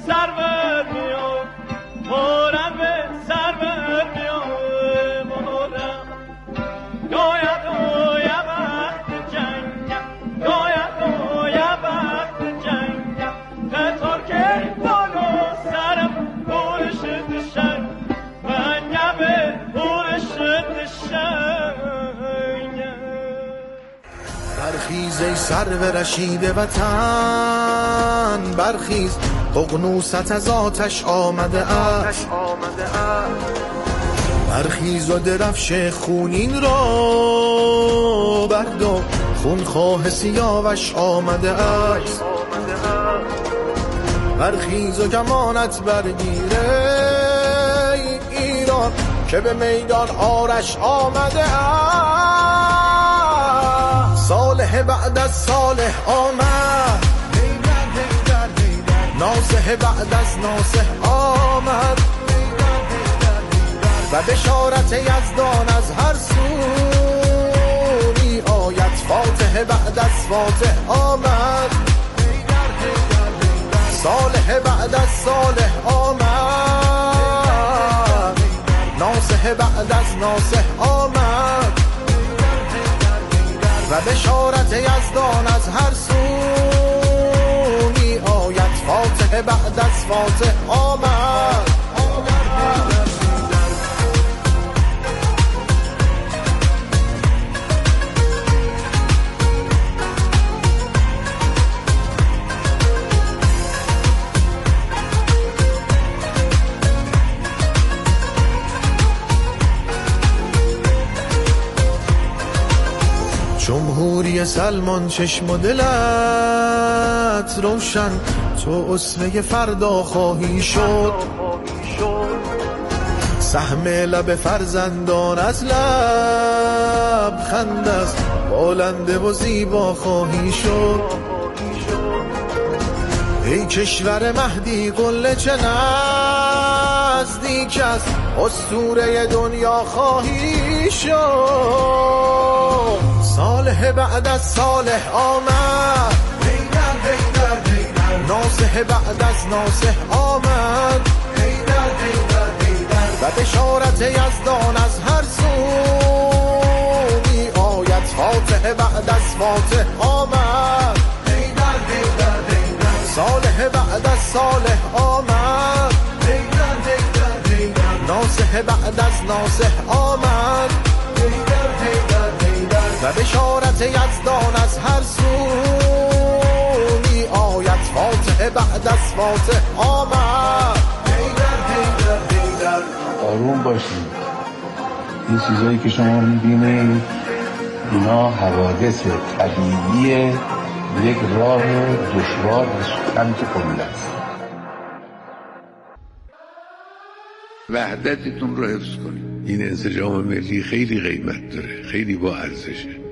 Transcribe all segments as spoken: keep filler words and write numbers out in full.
سرور میاد مورم به سرور میاد مورم گاید گاید وقت جنگم گاید گاید وقت جنگم قطار که بالا سرم بورش دشن من نبه بورش دشن برخیز ای سرو رشید وطن برخیز ققنوست از آتش آمده است برخیز و درفش خونین را بردار خونخواه سیاوش آمده است برخیز و گمانت برگیره ای ایران که به میدان آرش آمده است صالح بعد از صالح آمد ناصح بعد از ناصح آمد و بشارت یزدان از هر سو می آید فاتح بعد از فاتح آمد صالح بعد از صالح آمد ناصح بعد از ناصح آمد و بشارت یزدان از هر سو می آید فاتح بعد از فاتح آمد جمهوری سلمان چشم و دلت روشن تو اسوه فردا خواهی شد سهم لب فرزندان از لب خند است بلنده و زیبا خواهی شد ای کشور مهدی قله چه نزدیک است اسطوره دنیا خواهی شد صالح بعد از صالح آمد ناصح بعد از ناصح آمد و بشارت یزدان از هر سو می آید فاتح بعد از فاتح آمد صالح بعد از صالح آمد ناصح بعد از ناصح آمد و بشارت یزدان از هر سو می آید فاتح بعد از فاتح آمد آروم باشید این چیزایی که شما میبینید اینا حوادث طبیعی یک راه دشوار و سمت قله است وحدتتون رو حفظ کنید این انسجام ملی خیلی قیمت داره خیلی با ارزشه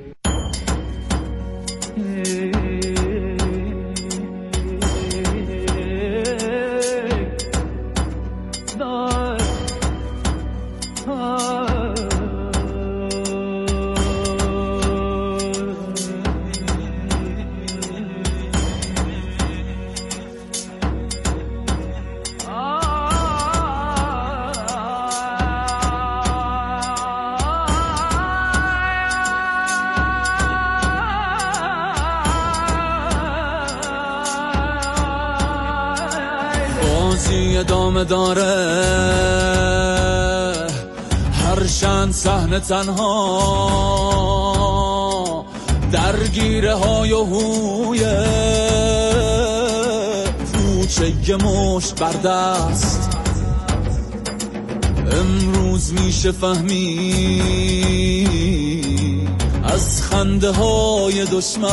ادامه داره هر شن صحنه تنها درگیره های و هویه کوچه مشت بردست امروز میشه فهمی از خنده های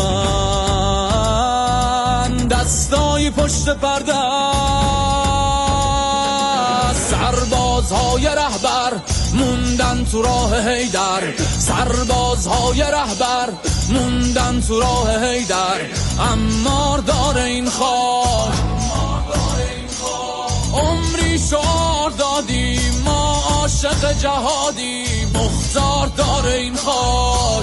دشمن دستای پشت پرده سربازهای رهبر موندن تو راه حیدر سربازهای رهبر موندن تو راه حیدر امار داره این خاک عمری شعار دادیم ما عاشق جهادیم مختار داره این خاک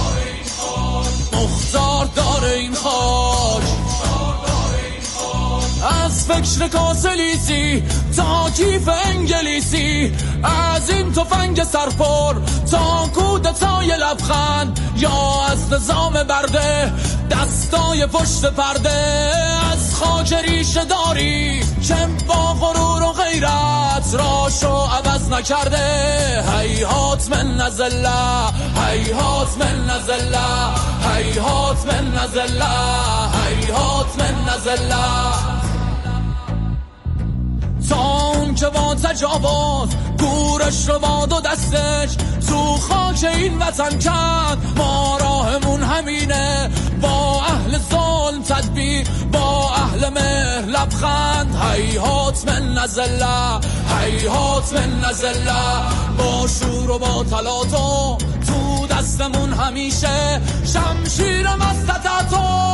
مختار داره این خاک از فکر کاسلیسی تا کیف انگلیسی، از این تفنگ سرپر تا کودتای لبخند، یا از نظام برده دستای پشت پرده، از خاک ریشه داری که با غرور و غیرت راشو عوض نکرده. هیهات من نزله، هیهات من نزله، هیهات من نزله، هیهات من نزله. تا اون که با تجاوز گورش رو با دو دستش تو خاک این وطن کرد، ما راهمون همینه، با اهل ظلم تدبیر، با اهل مهر لبخند. هیهات من نزله، هیهات من نزله، با شور و با تلاطم تو دستمون همیشه شمشیر مستطعتو.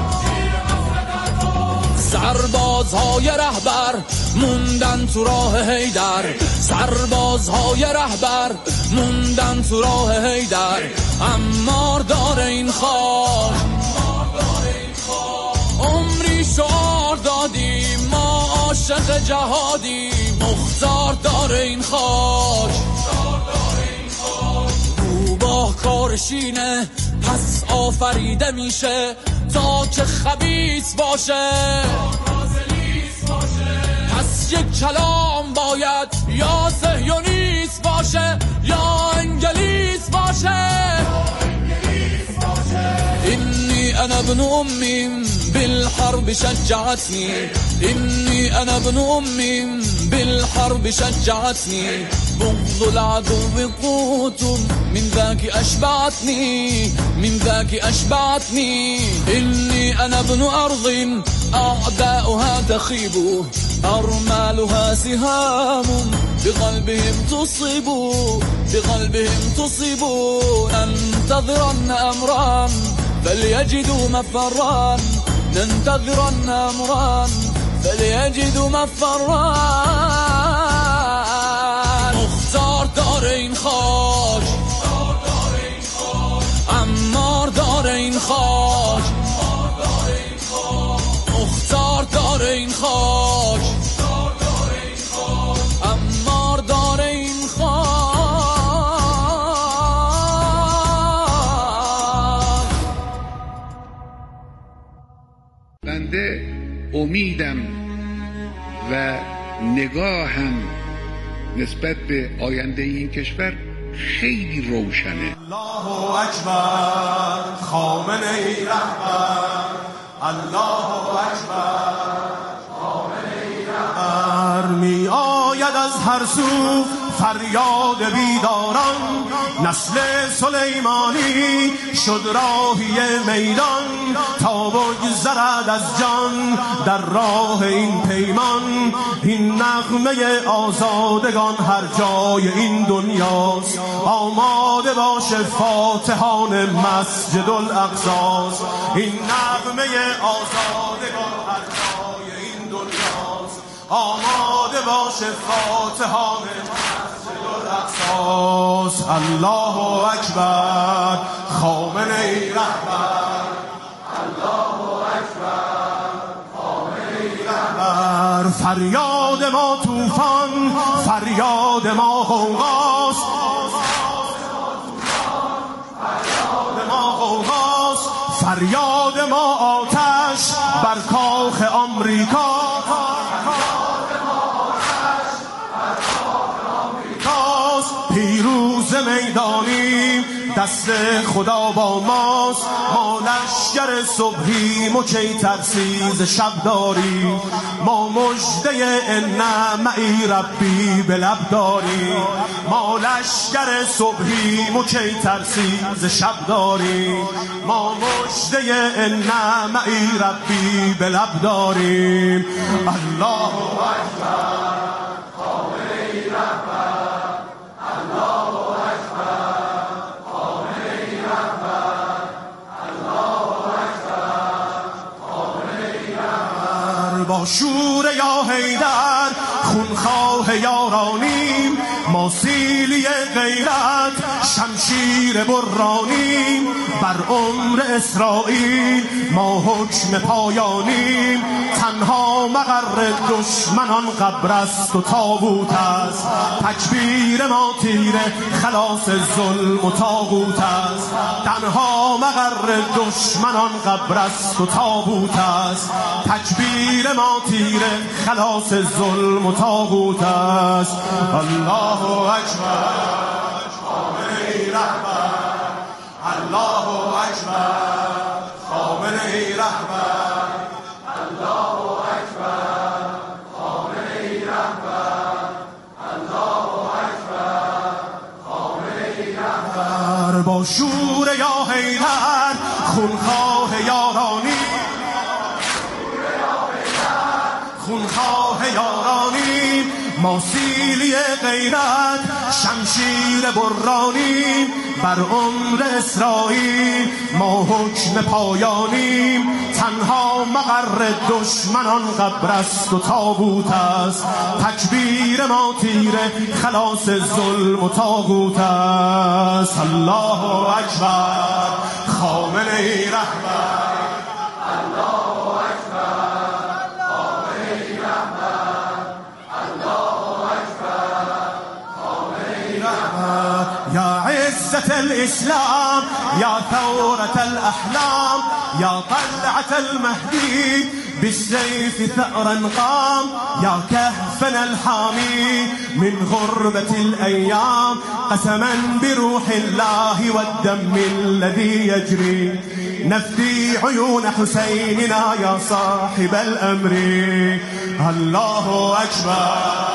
سربازهای رهبر موندن تو راه حیدر، سربازهای رهبر موندن تو راه حیدر. عمار داره این خاک، عمری شعار دادیم ما عاشق جهادی. مختار داره این خاک، روباه کارشینه پس آفریده میشه تا که خبیث باشه. پس یک کلام باید یا صهیونیست باشه یا انگلیس باشه. اینی انا ابن امیم بالحرب شجعتنی، اینی انا ابن امیم بالحرب شجعتني، بغض العدو قوت من ذاك أشبعتني، من ذاك أشبعتني. إني أنا ابن أرض أعداؤها تخيب، أرمالها سهام بقلبهم تصيب، بقلبهم تصيب. ننتظرن أمرا فليجدوا مفرا، ننتظرن أمرا فليجدوا مفرا. مختار داره این خاک، عمار داره این خاک، مختار داره این خاک، عمار داره این خاک. بنده امیدم و نگاهم نسبت به آینده این کشور خیلی روشنه. الله اکبر خامنه ای رهبر، الله اکبر خامنه ای رهبر. می آید از هر سو فریاد بیداران، نسل سلیمانی شد راهی میدان تا بگذرد از جان در راه این پیمان. این نغمه آزادگان هر جای این دنیاست، آماده باشه فاتحان مسجد الاقصاست. این نغمه آزادگان هر جای این دنیاست، آماده باشه فاتحان مسجد الاقصاست. الله اکبر خامنه ای رهبر، الله اکبر خامنه ای رهبر. فریاد ما طوفان، فریاد ما غوغاست، فریاد ما غوغاست. فریاد ما آتش بر کاخ آمریکا، پیروز میدانیم دست خدا با ماست. ما لشکر صبحیم و کی ترسیز شب داریم، ما مژده ان معی ربی به لب داریم. ما لشکر صبحیم و کی ترسیز شب داریم، ما مژده ان معی ربی به لب داریم. الله اکبر خامنه ای رهبر، با شور یا حیدر خونخواه یارانیم، ما سیلی غیرت شمشیر برانیم، بر عمر اسرائیل ما حکم پایانیم. تنها مقر دشمنان قبر است و تابوت است، تکبیر ما تیره خلاص ظلم و طاغوت است. تنها مقر دشمنان قبر است و تابوت است، تکبیر ما تیره خلاص ظلم و طاغوت است. الله اکبر خامنه‌ای رهبر، الله اکبر خامنه‌ای رهبر، الله اکبر خامنه‌ای رهبر، الله اکبر خامنه‌ای رهبر. با شور یا حیدر خونخواه یارانی، خونخواه یارانی، ما سیلی غیرت شمشیر برانیم، بر عمر اسرائیل ما حکم پایانیم. تنها مقر دشمنان قبر است و تابوت است، تکبیر ما تیره خلاص ظلم و طاغوت است. الله اکبر خامنه‌ای رهبر، الله اکبر خامنه‌ای رهبر، الله اکبر خامنه‌ای رهبر. یا عزت الاسلام، یا ثورة الاحلام، یا طلعة المهدی بالسيف ثأرا قام، يا كهفنا الحامي من غربة الأيام، قسما بروح الله والدم الذي يجري نفدي عيون حسيننا يا صاحب الأمر. الله أكبر.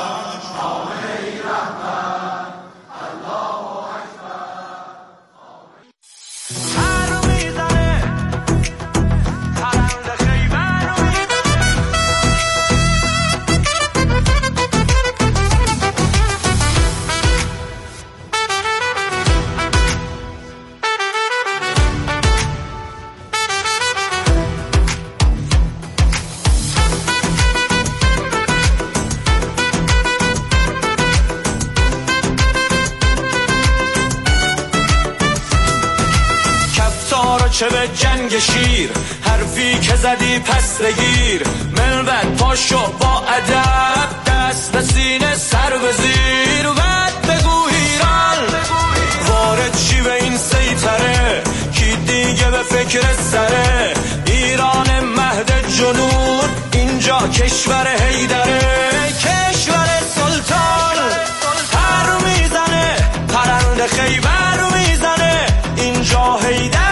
چه به جنگ شیر، حرفی که زدی پس بگیر، ملت پاشو با ادب، دست به سینه سر بزیر، بعد بگو ایران وارد چی به این سیطره، کی دیگه به فکر سره، ایران مهد جنون اینجا کشور حیدره، کشور سلطان پر میزنه، پرنده خیبر میزنه، اینجا حیدر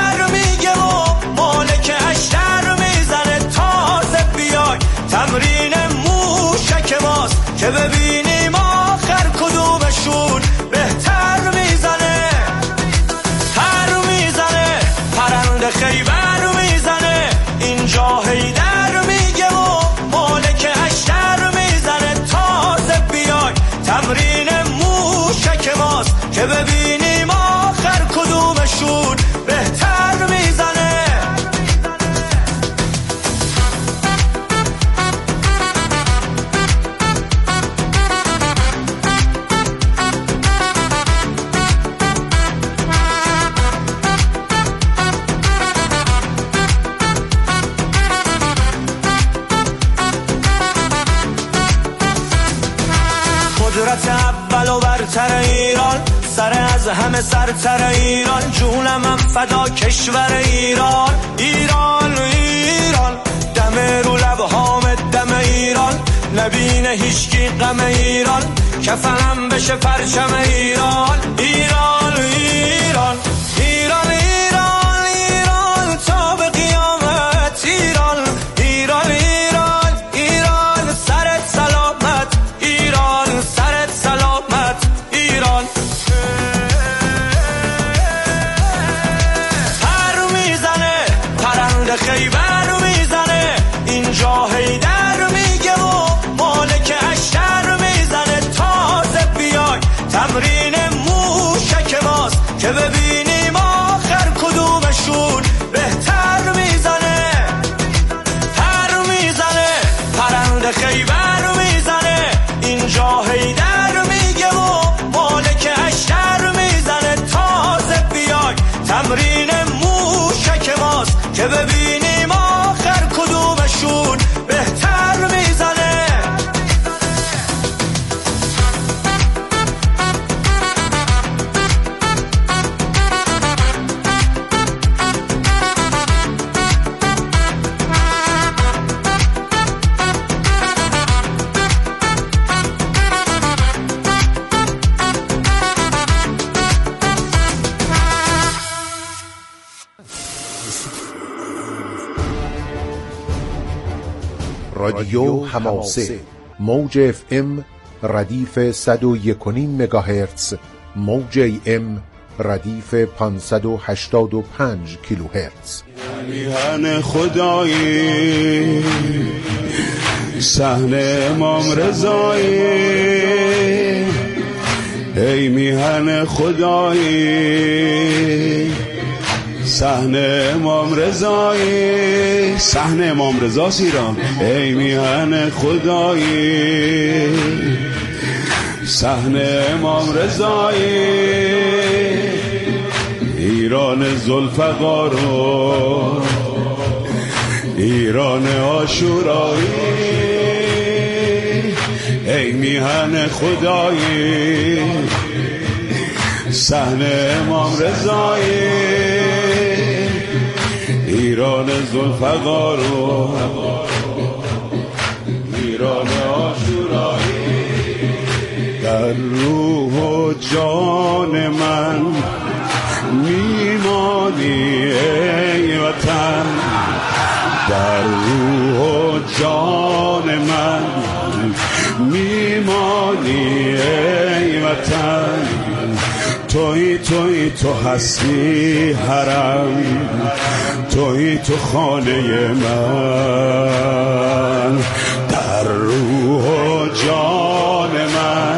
تمرین موشک ماست که ببینیم آخر کدومشون بهتر میزنه، پر میزنه، پرنده خیبر میزنه، اینجا حیدر میگه و مالک اشتر میزنه، تازه بیای تمرین موشک ماست که ببینیم آخر کدومشون بهتر میزنه. قدرت اول و برتر ایران، سر از همه سرتر ایران، جونم هم فدا کشور ایران، ایران ایران، دم رو لبهام دم ایران، نبینه هیچکی غم ایران، کفنم بشه پرچم ایران، ایران ایران، ایران ایران، ایران تا به قیامت، ایران ایران ایران، ایران سرت سلامت، ایران سرت سلامت، ایران. پر میزنه، پرنده خیبر میزنه، اینجا حیدر میگه و مالک اشتر میزنه، تازه بیای تمرین موشک ماست که ببینیم آخر کدومشون بهتر میزنه، پر میزنه، پرنده خیبر میزنه، اینجا حیدر میگه و رادیو حماسه، موج اف ام ردیف صد و یک و نیم مگاهرتز، موج ای ام ردیف پانصد و هشتاد و پنج کیلوهرتز. میهن خدایی صحن امام رضایی، ای میهن خدایی صحن امام رضایی، صحن امام رضا ایران. ای میهن خدایی صحن امام رضایی، ایران ذوالفقار و ایران عاشورایی، ای میهن خدایی صحن امام رضایی، ایران ذوالفقار و ایران عاشورایی. در روح و جان من میمانی ای وطن، در روح و جان من میمانی ای وطن، توی توی تو هستی حرم، توی تو خانه من، در روح و جان من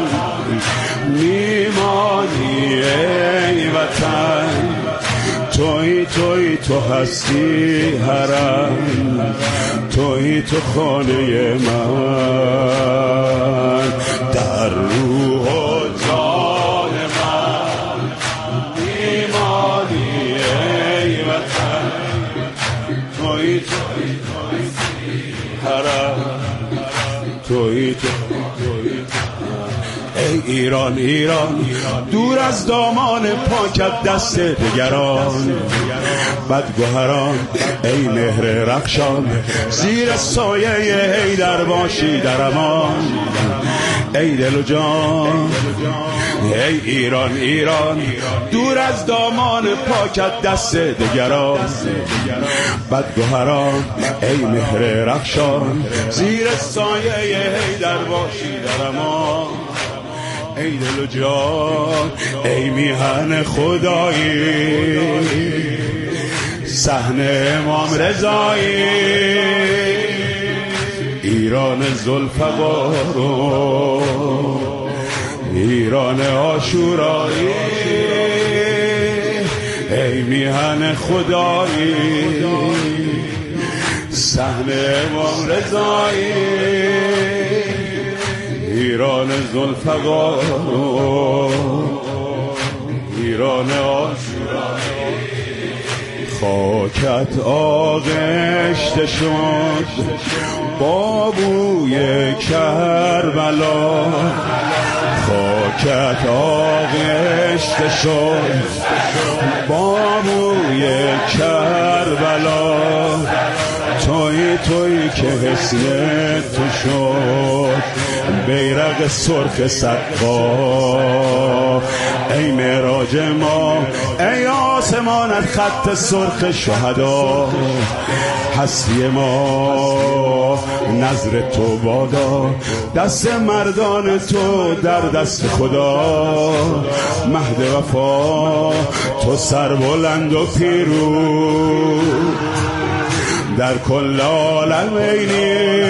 میمانی ای وطن، توی توی تو هستی حرم، توی تو خانه من، در روح و جان من میمانی ای وطن، توی توی حرم، توی تو ای ایران ایران، دور از دامان پاکت دست دگران، بدگوهران ای مهر رخشان، زیر سایه حیدر باشی در امان، ای دل و جان ای ایران ایران، دور از دامان پاکت دست دگران، بدگوهران ای مهر رخشان، زیر سایه حیدر باشی در امان، ای دل و جان ای میهن خدایی صحن امام رضایی، ایران ذوالفقار و ایران عاشورایی، ای میهن خدایی صحن امام رضایی، ایران ذوالفقار و ایران عاشورایی. خاکت آغشته شد با بوی کربلا، خاکت آغشته شد با بوی کربلا، توی توی که حسن تو شد بیرق سرخ سقا، ای معراج ما ای آسمانت خط سرخ شهدا، هستی ما نظر تو بادا، دست مردان تو در دست خدا، مهد وفا تو سربلند و پیروز در کل عالم اینی،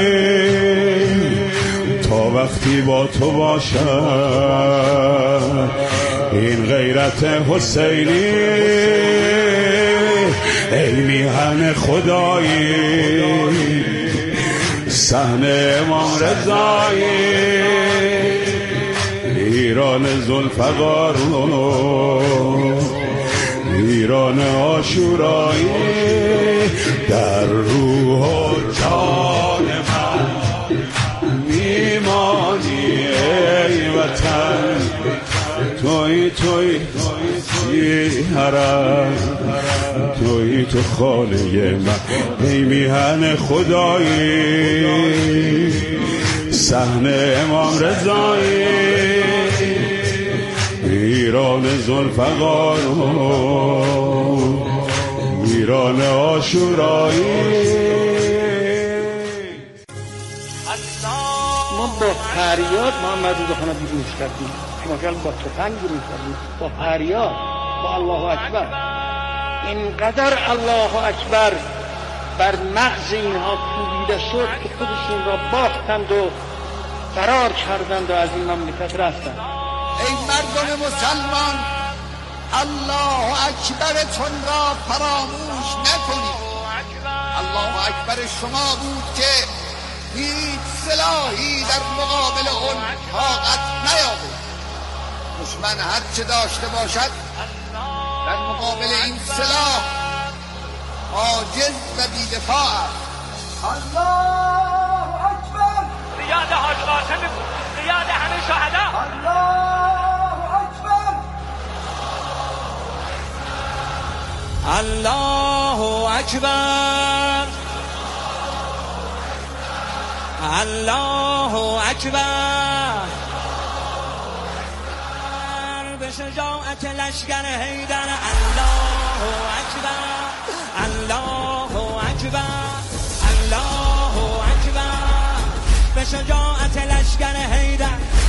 تا وقتی با تو باشم این غیرت حسینی، ای میهن خدایی صحن امام رضایی، ایران ذوالفقار ایران عاشورایی، در روح و جان من میمانی ای وطن، توی توی توی حرم، توی تو خانه من، ای میهن خدایی صحن امام رضایی، ایران ذوالفقار ایران عاشورایی. ما با فریاد محمد رضا خان بیرونش کردیم، ماشاءالله با تفنگ بیرونش کردیم، با فریاد، با الله اکبر. اینقدر الله اکبر بر مغز اینها کوبیده شد که خودشون را باختند و فرار کردند و از این مملکت رفتند. ای مردم مسلمان، الله اکبرتون را فراموش نکنید. الله اکبر شما بود که هیچ سلاحی در مقابل اون طاقت نیاورد. دشمن هر چه داشته باشد در مقابل این سلاح عاجز و بی‌دفاع است. الله اکبر. ریاد حاج قاسم، ریاد همه شهدا. الله اکبر. الله اکبر. الله اکبر. به شجاعت لشکر حیدر الله اکبر. الله اکبر. الله اکبر. به شجاعت لشکر حیدر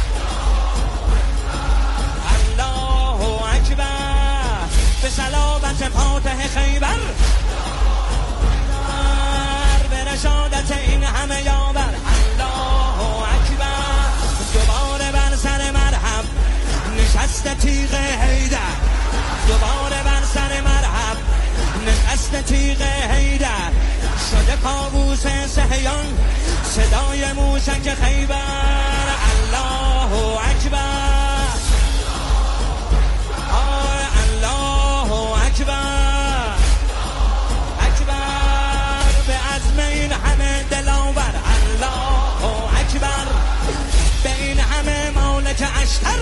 الله اکبر. به صلابت فاتح خیبر، به رشادت این همه یاور الله اکبر. دوباره بر سر مرحب نشست تیغ حیدر، دوباره بر سر مرحب نشست تیغ حیدر. شده کابوس صهیون صدای موشک خیبر الله اکبر. آه الله اکبر. اکبر به عزم این همه دلاور الله اکبر. به این همه مالک اشتر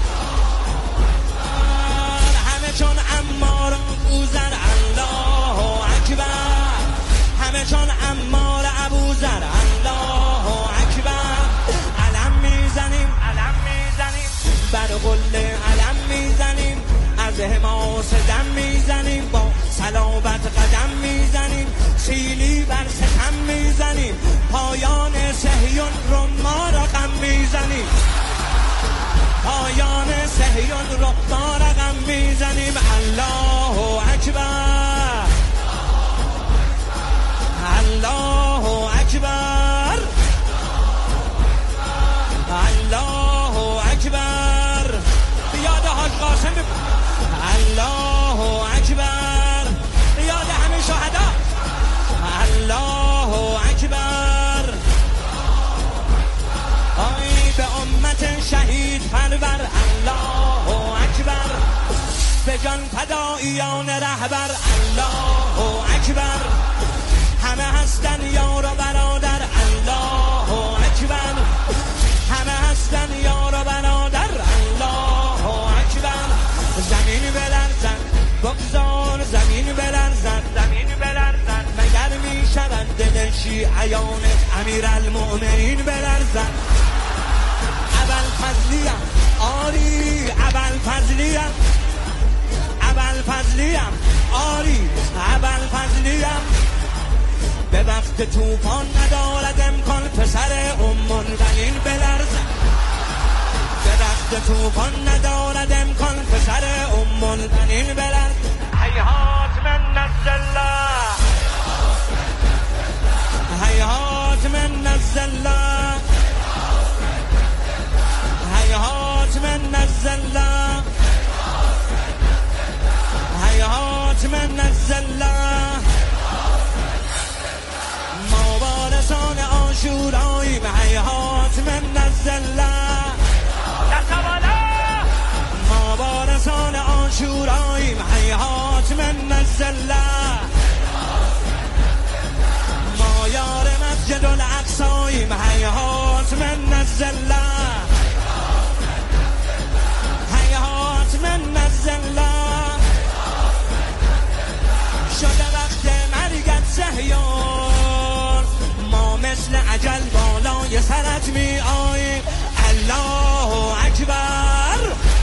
همه چون عمار ابوذر الله اکبر. همه چون عمار ابوذر الله اکبر. علم میزنیم، علم میزنیم، بر قله علم میزنیم، از حماس دم میزنیم، با صلابت قدم میزنیم، سیلی بر ستم میزنیم، پایان صهیون رو ما رقم میزنیم، پایان صهیون رو ما رقم میزنیم الله اکبر. الله اکبر. الله اکبر. یاد حاج قاسم، الله اکبر. یاد همه شهدا الله اکبر. آی به امت شهید پرور الله اکبر. به جان فداییان رهبر الله اکبر. همه هستن یار و برادر الله اکبر. همه هستن یار و برادر الله اکبر. زمین بلرزد بگذار زمین بلرزد، زمین بلرزد مگر می شود دل شیعیان امیرالمؤمنین بلرزد. ابوالفضلیم آری، ابوالفضلیم، ابوالفضلیم آری، ابوالفضلیم. به وقت طوفان ندارد امکان پسر ام البنین بلرزد. به وقت طوفان ندارد امکان پسر ام البنین بلرزد. هیهات من نزله، هیهات من نزله، هیهات من نزله، هیهات من نزله. ما وارثان عاشوراییم هیهات من نزله. ما وارثان عاشوراییم هیهات من نزله. ما یار مسجد الاقصاییم هیهات من نزله. هیهات من نزله. شده وقت مرگت صهیون، ما مثل اجل بالای سرت می آییم الله اکبر.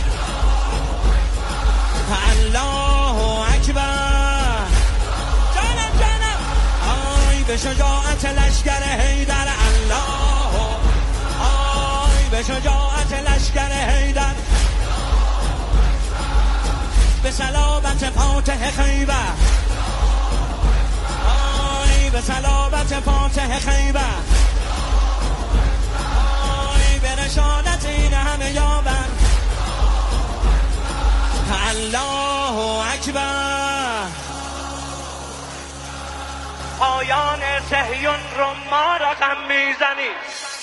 الله اکبر. جانم جانم آی به شجاعت لشکر حیدر الله به شجاعت لشکر حیدر، به صلابت فاتح خیبر، آی به صلابت فاتح خیبر، آی به رشادت این همه یاور. الله اکبر. پایان صهیون رو ما رقم میزنی.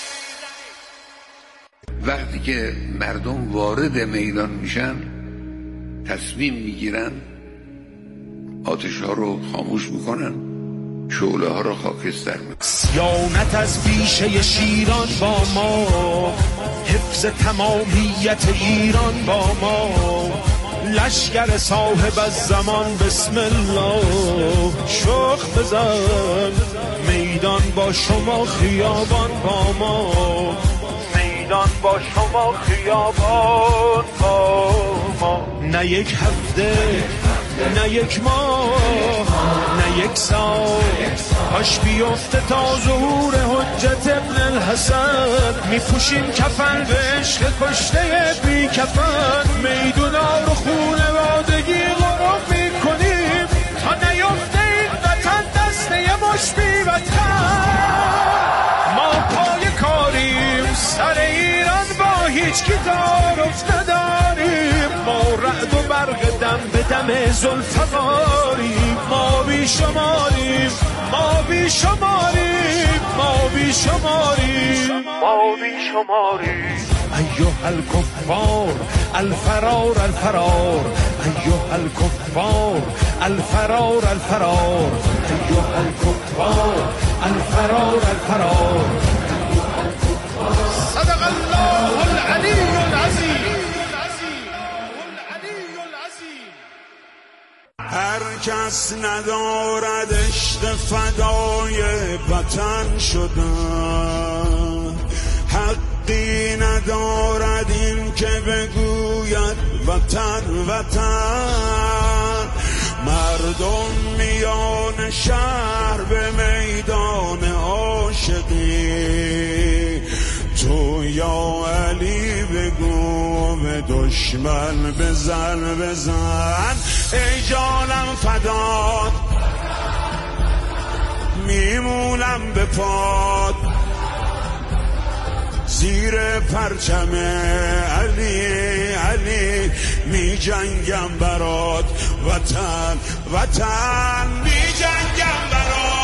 وقتی که مردم وارد میدان میشن تصمیم میگیرن آتش ها رو خاموش میکنن، شعله ها رو خاکستر میکنن. سیانت از بیشه شیران با ما، حفظ تمامیت ایران با ما، لشکر صاحب از زمان بسم الله، شخ بزن میدان با شما خیابان با ما، میدان با شما خیابان با ما. نه یک هفته نه یک ماه نه یک سال کاش بیفته تا ظهور حجت ابن الحسن، میپوشیم کفن به عشق کشته بی کفن، میدونا رو خونوادگی غرام میکنیم تا نیفته این وطن دسته مش بی وطن. ما پای کاریم سر ایران با هیچ کی تعارف نداریم، ما رعد و برق دم به دم ذوالفقاریم، ما بی شماریم ما بی شماریم ما بی شماریم ما بی شماریم. ایها الکفار الفرار الفرار، ایها الکفار الفرار الفرار، ایها الکفار الفرار الفرار. صدق الله العلی العظیم. هر کس ندارد عشق فدای وطن شدن، حقی ندارد این که بگوید وطن وطن. مردم میان شهر به میدان عاشقی، تو یا علی بگو به دشمن بزن بزن. ای جانم فدات میمونم به پاد، زیر پرچم علی علی می جنگم برات، وطن وطن می جنگم برات.